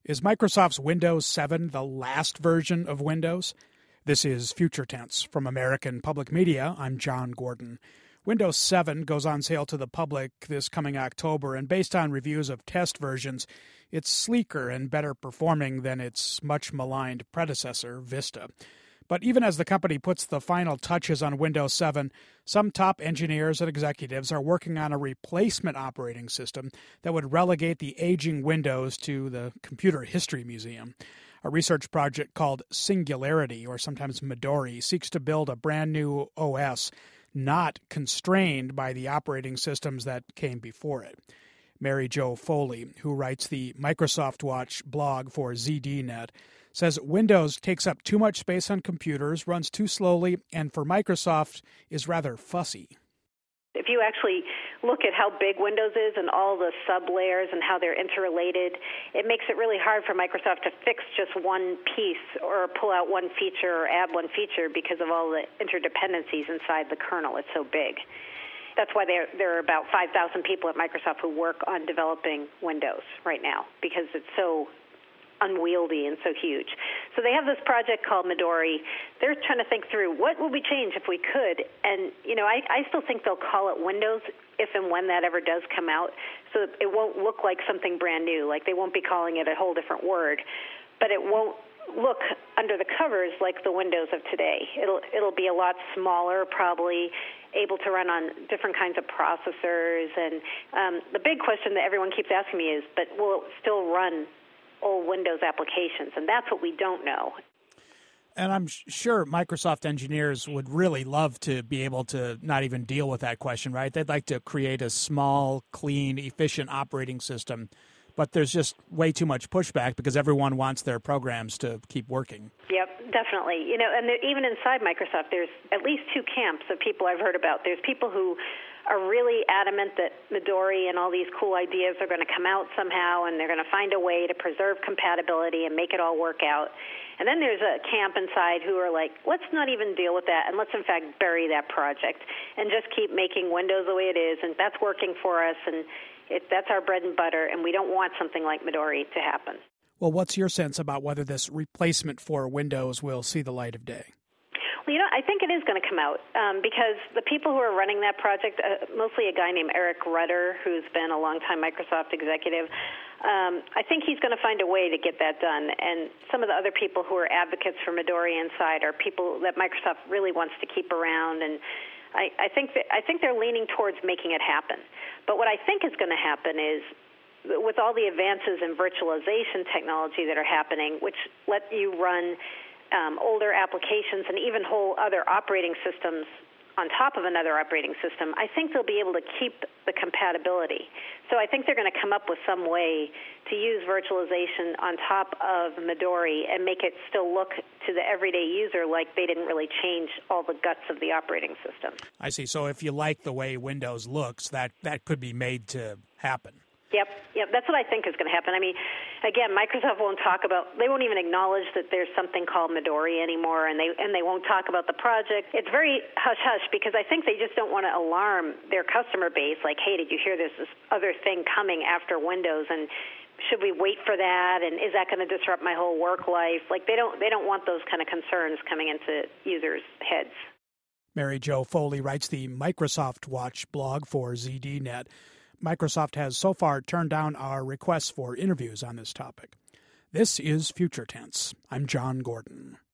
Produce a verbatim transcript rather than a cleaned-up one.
Is Microsoft's Windows seven the last version of Windows? This is Future Tense from American Public Media. I'm John Gordon. Windows seven goes on sale to the public this coming October, and based on reviews of test versions, it's sleeker and better performing than its much-maligned predecessor, Vista. But even as the company puts the final touches on Windows seven, some top engineers and executives are working on a replacement operating system that would relegate the aging Windows to the Computer History Museum. A research project called Singularity, or sometimes Midori, seeks to build a brand new O S not constrained by the operating systems that came before it. Mary Jo Foley, who writes the Microsoft Watch blog for Z D Net, says Windows takes up too much space on computers, runs too slowly, and for Microsoft is rather fussy. If you actually look at how big Windows is and all the sub-layers and how they're interrelated, it makes it really hard for Microsoft to fix just one piece or pull out one feature or add one feature because of all the interdependencies inside the kernel. It's so big. That's why there, there are about five thousand people at Microsoft who work on developing Windows right now, because it's so unwieldy and so huge. So they have this project called Midori. They're trying to think through what would we change if we could. And, you know, I, I still think they'll call it Windows if and when that ever does come out, so it won't look like something brand new. Like they won't be calling it a whole different word, but it won't look under the covers like the Windows of today. It'll it'll be a lot smaller, probably able to run on different kinds of processors. And um, the big question that everyone keeps asking me is, but will it still run old Windows applications? And that's what we don't know. And I'm sure Microsoft engineers would really love to be able to not even deal with that question, right? They'd like to create a small, clean, efficient operating system, but there's just way too much pushback because everyone wants their programs to keep working. Yep, definitely. You know, and there, even inside Microsoft, there's at least two camps of people I've heard about. There's people who are really adamant that Midori and all these cool ideas are going to come out somehow, and they're going to find a way to preserve compatibility and make it all work out. And then there's a camp inside who are like, let's not even deal with that, and let's, in fact, bury that project and just keep making Windows the way it is, and that's working for us, and it, that's our bread and butter, and we don't want something like Midori to happen. Well, what's your sense about whether this replacement for Windows will see the light of day? Well, you know, I think it is going to come out um, because the people who are running that project, uh, mostly a guy named Eric Rutter, who's been a longtime Microsoft executive, um, I think he's going to find a way to get that done. And some of the other people who are advocates for Midori inside are people that Microsoft really wants to keep around. And I, I think that, I think they're leaning towards making it happen. But what I think is going to happen is, with all the advances in virtualization technology that are happening, which let you run Um, older applications and even whole other operating systems on top of another operating system, I think they'll be able to keep the compatibility. So I think they're going to come up with some way to use virtualization on top of Midori and make it still look to the everyday user like they didn't really change all the guts of the operating system. I see. So if you like the way Windows looks, that, that could be made to happen. Yep, yep. That's what I think is going to happen. I mean, again, Microsoft won't talk about, they won't even acknowledge that there's something called Midori anymore, and they and they won't talk about the project. It's very hush-hush because I think they just don't want to alarm their customer base, like, hey, did you hear there's this other thing coming after Windows, and should we wait for that, and is that going to disrupt my whole work life? Like, they don't they don't want those kind of concerns coming into users' heads. Mary Jo Foley writes the Microsoft Watch blog for Z D Net. Microsoft has so far turned down our requests for interviews on this topic. This is Future Tense. I'm John Gordon.